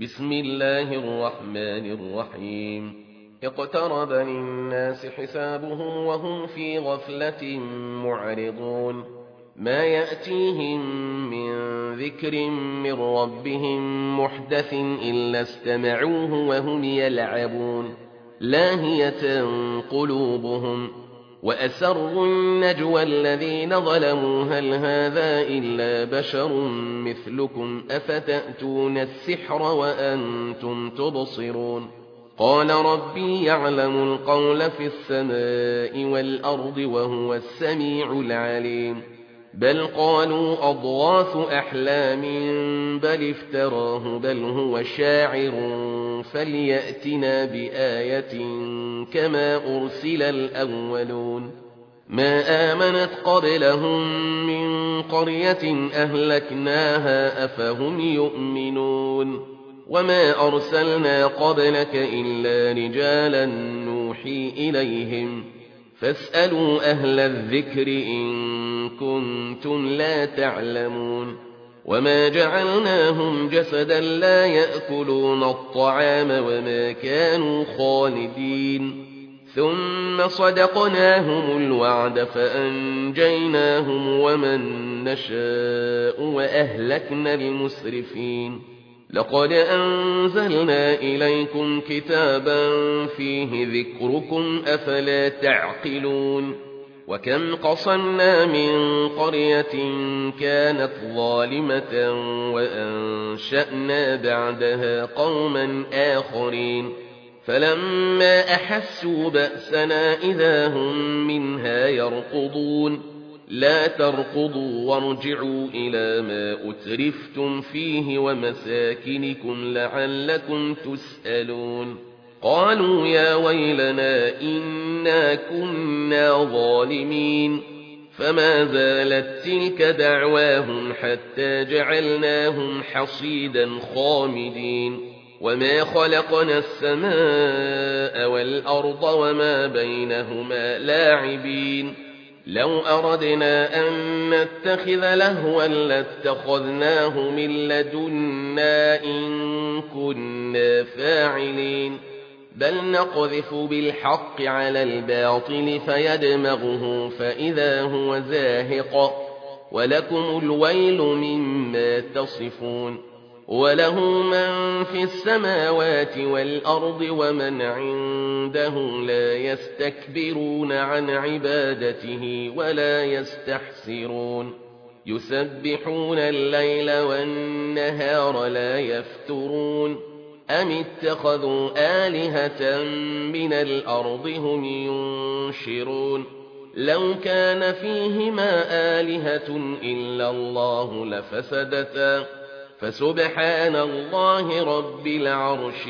بسم الله الرحمن الرحيم اقترب للناس حسابهم وهم في غفلة معرضون ما يأتيهم من ذكر من ربهم محدث إلا استمعوه وهم يلعبون لاهية قلوبهم وأسروا النجوى الذين ظلموا هل هذا إلا بشر مثلكم أفتأتون السحر وأنتم تبصرون قال ربي يعلم القول في السماء والأرض وهو السميع العليم بل قالوا أضغاث أحلام بل افتراه بل هو شاعر فليأتنا بآية كما أرسل الأولون ما آمنت قبلهم من قرية أهلكناها أفهم يؤمنون وما أرسلنا قبلك إلا رجالا نوحي إليهم فاسألوا أهل الذكر إن كنتم لا تعلمون وما جعلناهم جسدا لا يأكلون الطعام وما كانوا خالدين ثم صدقناهم الوعد فأنجيناهم ومن نشاء وأهلكنا المسرفين لقد أنزلنا إليكم كتابا فيه ذكركم أفلا تعقلون وكم قصمنا من قرية كانت ظالمة وأنشأنا بعدها قوما آخرين فلما أحسوا بأسنا إذا هم منها يركضون لا تركضوا وارجعوا إلى ما أترفتم فيه ومساكنكم لعلكم تسألون قالوا يا ويلنا إنا كنا ظالمين فما زالت تلك دعواهم حتى جعلناهم حصيدا خامدين وما خلقنا السماء والأرض وما بينهما لاعبين لو أردنا أن نتخذ لهوا لاتخذناه من لدنا إن كنا فاعلين بل نقذف بالحق على الباطل فيدمغه فإذا هو زاهق ولكم الويل مما تصفون وله من في السماوات والأرض ومن عنده لا يستكبرون عن عبادته ولا يستحسرون يسبحون الليل والنهار لا يفترون أم اتخذوا آلهة من الأرض هم ينشرون لو كان فيهما آلهة إلا الله لفسدتا فسبحان الله رب العرش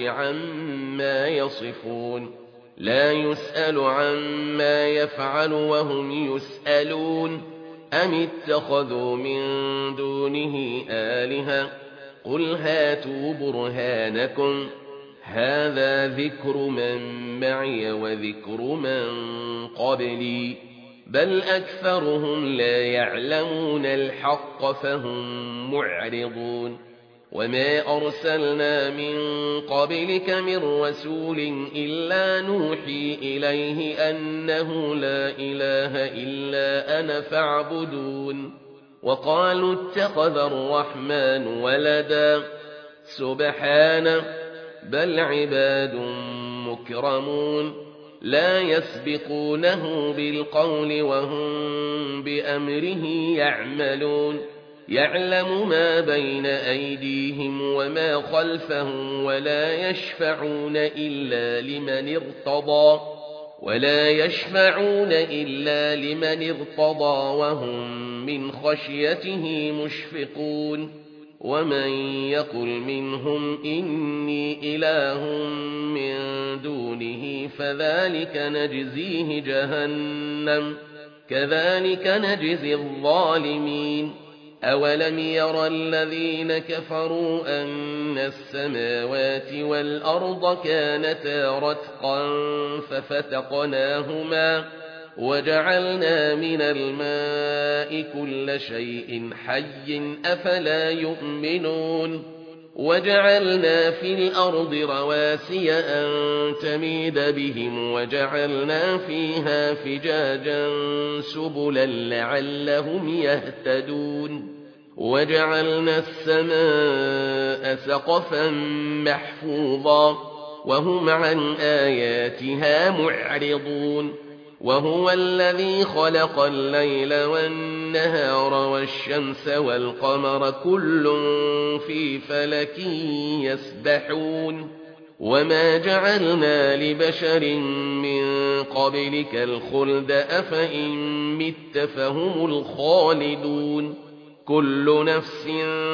عما يصفون لا يسأل عما يفعل وهم يسألون أم اتخذوا من دونه آلهة قل هاتوا برهانكم هذا ذكر من معي وذكر من قبلي بل أكثرهم لا يعلمون الحق فهم معرضون وما أرسلنا من قبلك من رسول إلا نوحي إليه أنه لا إله إلا أنا فاعبدون وقالوا اتخذ الرحمن ولدا سبحانه بل عباد مكرمون لا يسبقونه بالقول وهم بأمره يعملون يعلم ما بين أيديهم وما خلفهم ولا يشفعون إلا لمن ارتضى وهم من خشيته مشفقون ومن يقل منهم إني إله من دونه فذلك نجزيه جهنم كذلك نجزي الظالمين أولم ير الذين كفروا أن السماوات والأرض كانتا رتقا ففتقناهما وجعلنا من الماء كل شيء حي أفلا يؤمنون وجعلنا في الأرض رواسي أن تميد بهم وجعلنا فيها فجاجا سبلا لعلهم يهتدون وجعلنا السماء سقفا محفوظا وهم عن آياتها معرضون وهو الذي خلق الليل والنهار والشمس والقمر كل في فلك يسبحون وما جعلنا لبشر من قبلك الخلد أفإن مت فهم الخالدون كل نفس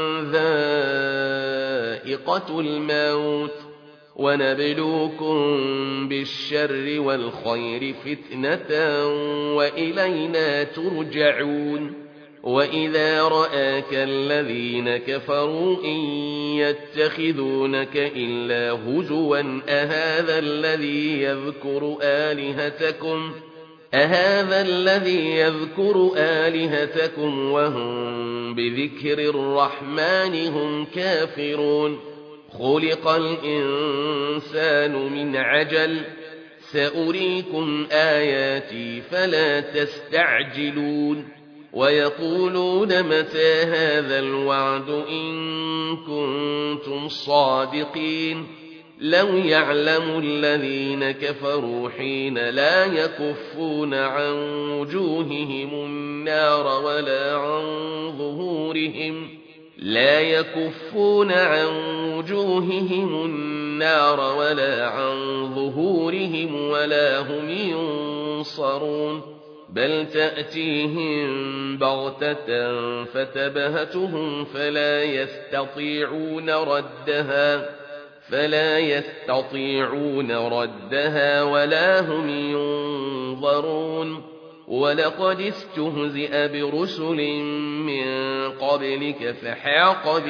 ذائقة الموت ونبلوكم بالشر والخير فتنة وإلينا ترجعون وإذا رآك الذين كفروا إن يتخذونك إلا هزوا أهذا الذي يذكر آلهتكم وهم بذكر الرحمن هم كافرون خلق الإنسان من عجل سأريكم آياتي فلا تستعجلون ويقولون متى هذا الوعد إن كنتم صادقين لو يعلم الذين كفروا حين لا يكفون عن وجوههم النار ولا عن ظهورهم ولا هم ينصرون بل تأتيهم بغتة فتبهتهم فلا يستطيعون ردها ولا هم ينظرون ولقد استهزئ برسل من قبلك فحاق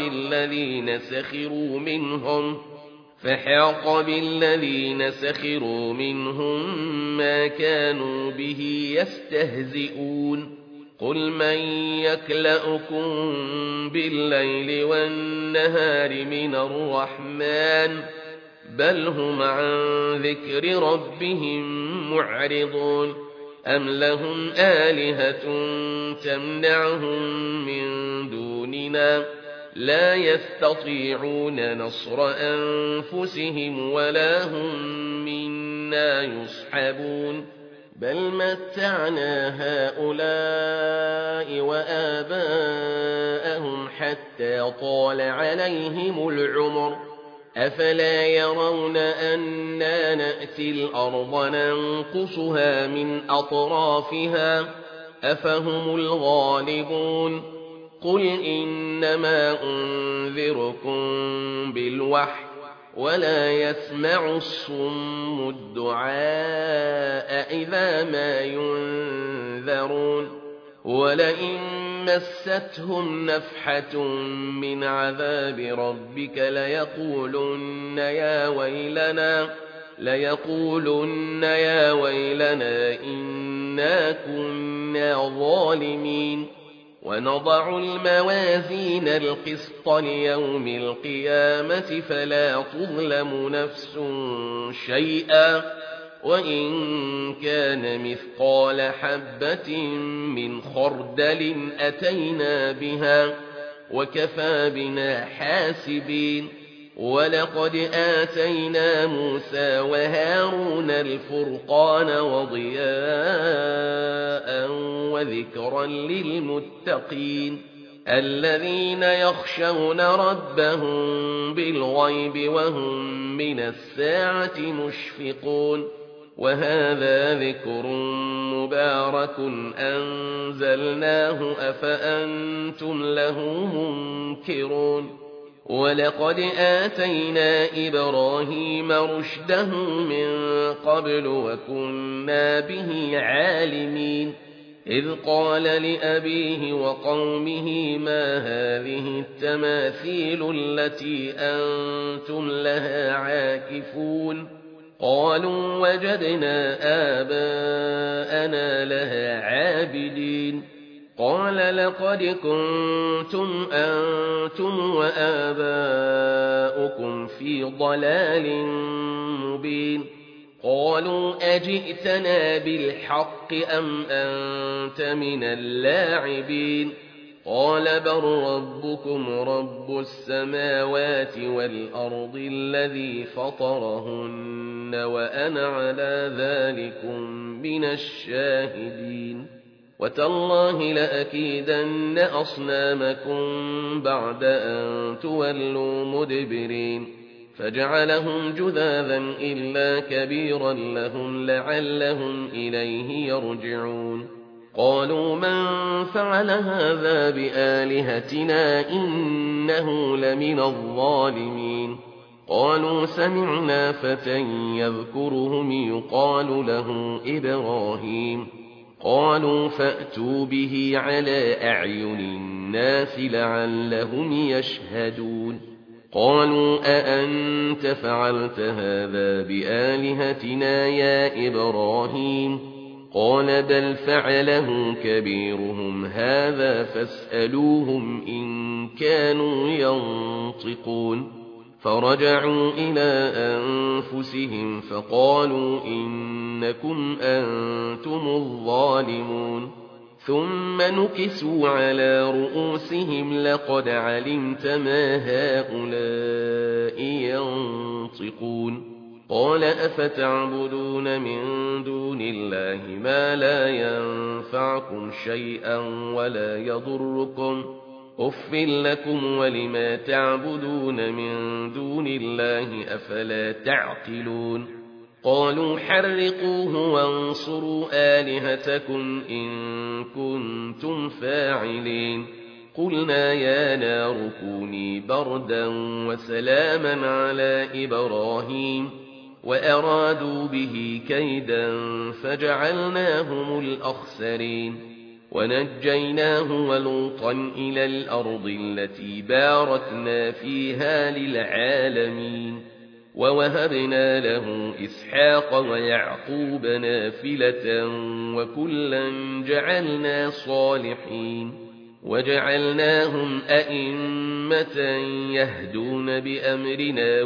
بالذين سخروا منهم ما كانوا به يستهزئون قل من يكلؤكم بالليل والنهار من الرحمن بل هم عن ذكر ربهم معرضون أم لهم آلهة تمنعهم من دوننا لا يستطيعون نصر أنفسهم ولا هم منا يصحبون بل متعنا هؤلاء وآباءهم حتى طال عليهم العمر أفلا يرون أنا نأتي الأرض ننقصها من أطرافها أفهم الغالبون قل إنما أنذركم بالوحي ولا يسمع الصم الدعاء إذا ما ينذرون ولئن مستهم نفحة من عذاب ربك ليقولن يا ويلنا إنا كنا ظالمين ونضع الموازين القسط ليوم القيامة فلا تظلم نفس شيئا وإن كان مثقال حبة من خردل أتينا بها وكفى بنا حاسبين ولقد آتينا موسى وهارون الفرقان وضياء وذكرا للمتقين الذين يخشون ربهم بالغيب وهم من الساعة مشفقون وهذا ذكر مبارك أنزلناه أفأنتم له منكرون ولقد آتينا إبراهيم رشده من قبل وكنا به عالمين إذ قال لأبيه وقومه ما هذه التماثيل التي أنتم لها عاكفون قالوا وجدنا آباءنا لها عابدين قال لقد كنتم أنتم وآباؤكم في ضلال مبين قالوا أجئتنا بالحق أم أنت من اللاعبين قال بل ربكم رب السماوات والأرض الذي فطرهن وأنا على ذلكم من الشاهدين وتالله لأكيدن أصنامكم بعد أن تولوا مدبرين فجعلهم جذاذا إلا كبيرا لهم لعلهم إليه يرجعون قالوا من فعل هذا بآلهتنا إنه لمن الظالمين قالوا سمعنا فتى يذكرهم يقال له إبراهيم قالوا فأتوا به على أعين الناس لعلهم يشهدون قالوا أأنت فعلت هذا بآلهتنا يا إبراهيم قال بل فعله كبيرهم هذا فاسألوهم إن كانوا ينطقون فرجعوا إلى أنفسهم فقالوا إنكم أنتم الظالمون ثم نكسوا على رؤوسهم لقد علمت ما هؤلاء ينطقون قال أفتعبدون من دون الله ما لا ينفعكم شيئا ولا يضركم أف لكم ولما تعبدون من دون الله أفلا تعقلون قالوا حرقوه وانصروا آلهتكم إن كنتم فاعلين قلنا يا نار كوني بردا وسلاما على إبراهيم وأرادوا به كيدا فجعلناهم الأخسرين ونجيناه ولوطا إلى الأرض التي باركنا فيها للعالمين ووهبنا له إسحاق ويعقوب نافلة وكلا جعلنا صالحين وجعلناهم أئمة يهدون بأمرنا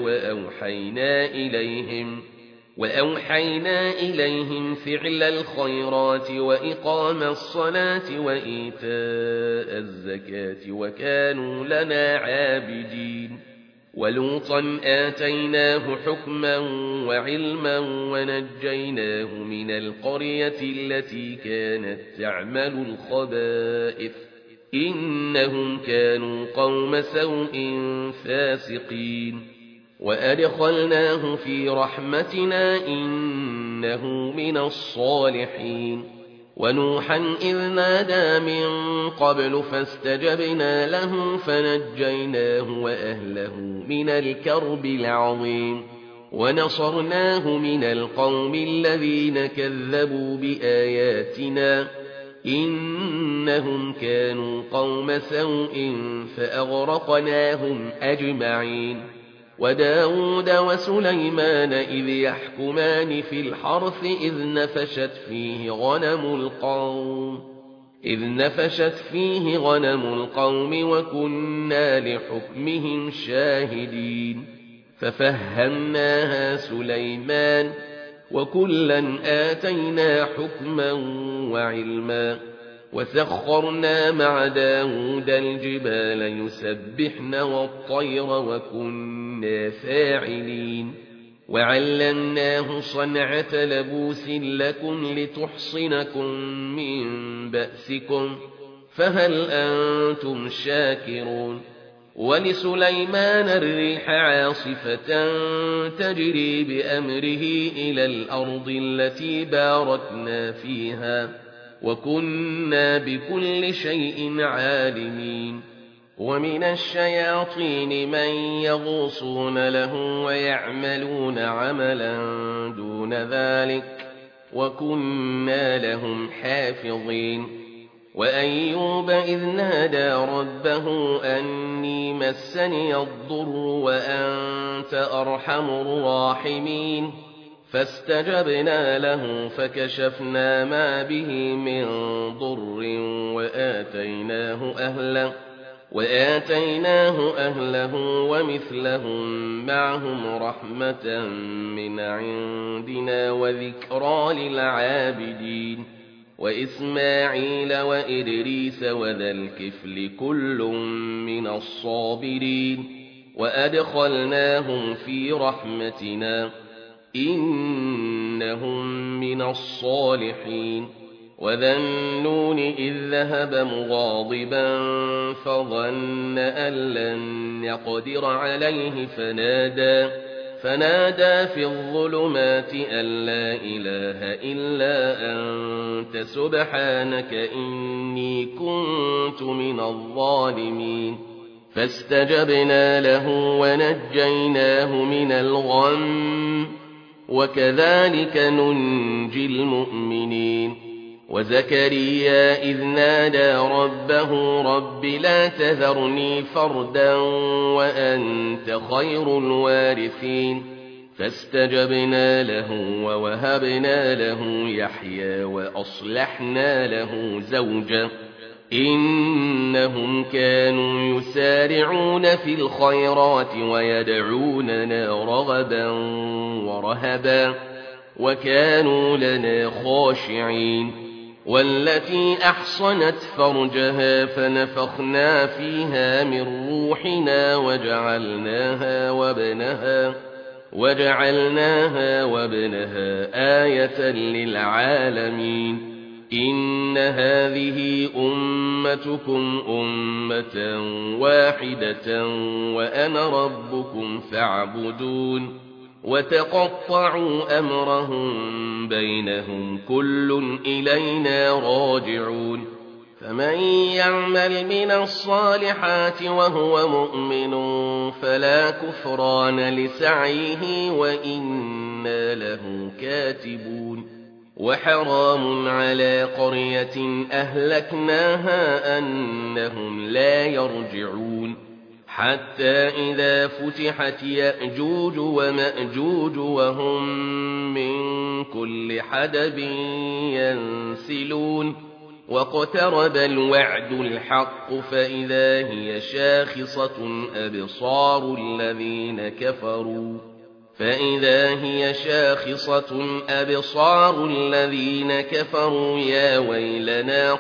وأوحينا إليهم فعل الخيرات وإقام الصلاة وإيتاء الزكاة وكانوا لنا عابدين ولوطا آتيناه حكما وعلما ونجيناه من القرية التي كانت تعمل الخبائث إنهم كانوا قوم سوء فاسقين وأدخلناه في رحمتنا إنه من الصالحين ونوحا إذ نادى من قبل فاستجبنا له فنجيناه وأهله من الكرب العظيم ونصرناه من القوم الذين كذبوا بآياتنا إنهم كانوا قوم سوء فأغرقناهم أجمعين وداود وسليمان إذ يحكمان في الحرث إذ نفشت فيه غنم القوم وكنا لحكمهم شاهدين ففهمناها سليمان وكلا آتينا حكما وعلما وسخرنا مع داود الجبال يسبحن والطير وكنا فاعلين وعلمناه صنعة لبوس لكم لتحصنكم من بأسكم فهل أنتم شاكرون ولسليمان الريح عاصفة تجري بأمره إلى الأرض التي باركنا فيها وكنا بكل شيء عالمين ومن الشياطين من يغوصون له ويعملون عملا دون ذلك وكنا لهم حافظين وأيوب إذ نادى ربه أني مسني الضر وأنت أرحم الراحمين فاستجبنا له فكشفنا ما به من ضر وآتيناه أهله ومثلهم معهم رحمة من عندنا وذكرى للعابدين وإسماعيل وإدريس وذا الكفل كل من الصابرين وأدخلناهم في رحمتنا إنهم من الصالحين وذا النون إذ ذهب مغاضبا فظن أن لن يقدر عليه فنادى في الظلمات أن لا إله إلا أنت سبحانك إني كنت من الظالمين فاستجبنا له ونجيناه من الغم وكذلك ننجي المؤمنين وزكريا إذ نادى ربه رب لا تذرني فردا وأنت خير الوارثين فاستجبنا له ووهبنا له يحيى وأصلحنا له زوجه إنهم كانوا يسارعون في الخيرات ويدعوننا رغبا ورهبا وكانوا لنا خاشعين والتي أحصنت فرجها فنفخنا فيها من روحنا وجعلناها وابنها آية للعالمين إن هذه أمتكم أمة واحدة وأنا ربكم فاعبدون وتقطعوا أمرهم بينهم كل إلينا راجعون فمن يعمل من الصالحات وهو مؤمن فلا كفران لسعيه وإنا له كاتبون وحرام على قرية أهلكناها أنهم لا يرجعون حتى إذا فتحت يأجوج ومأجوج وهم من كل حدب ينسلون واقترب الوعد الحق فإذا هي شاخصة أبصار الذين كفروا يا ويلنا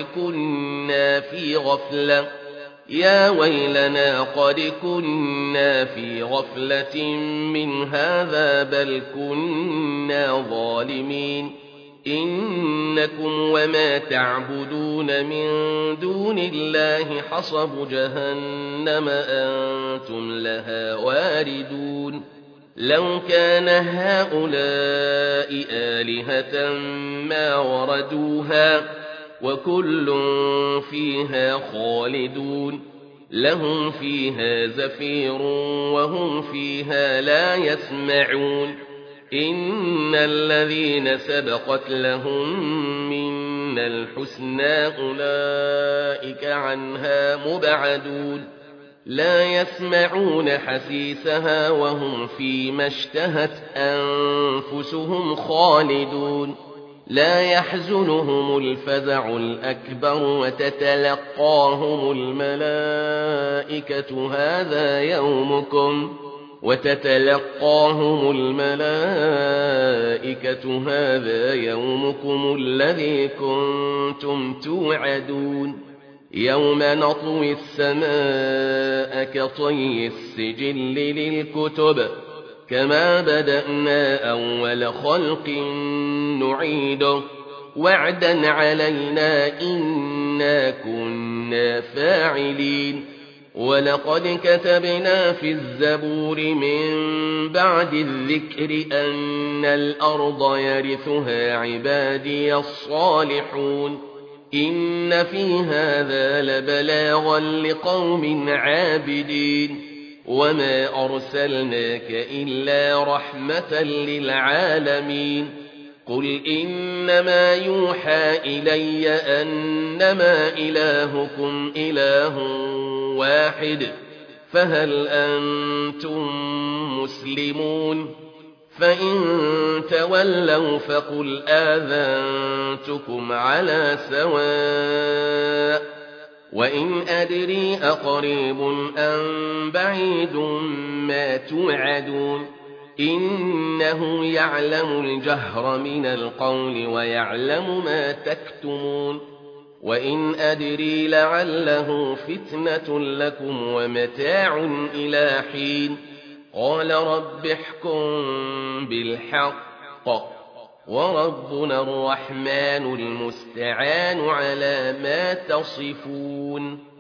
قد كنا في غفلة من هذا بل كنا ظالمين إنكم وما تعبدون من دون الله حصب جهنم أنتم لها واردون لو كان هؤلاء آلهة ما وردوها وكل فيها خالدون لهم فيها زفير وهم فيها لا يسمعون إن الذين سبقت لهم منا الحسنى أولئك عنها مبعدون لا يسمعون حسيسها وهم فيما اشتهت أنفسهم خالدون لا يحزنهم الفزع الأكبر وتتلقاهم الملائكة هذا يومكم الذي كنتم توعدون يوم نطوي السماء كطي السجل للكتب كما بدأنا أول خلق نعيده وعدا علينا إنا كنا فاعلين ولقد كتبنا في الزبور من بعد الذكر أن الأرض يرثها عبادي الصالحون إن في هذا لبلاغا لقوم عابدين وما أرسلناك إلا رحمة للعالمين قل إنما يوحى إلي أنما إلهكم إله واحد فهل أنتم مسلمون فإن تولوا فقل آذنتكم على سواء وإن أدري أقريب أم بعيد ما توعدون إنه يعلم الجهر من القول ويعلم ما تكتمون وإن أدري لعله فتنة لكم ومتاع إلى حين قال رب احكم بالحق وربنا الرحمن المستعان على ما تصفون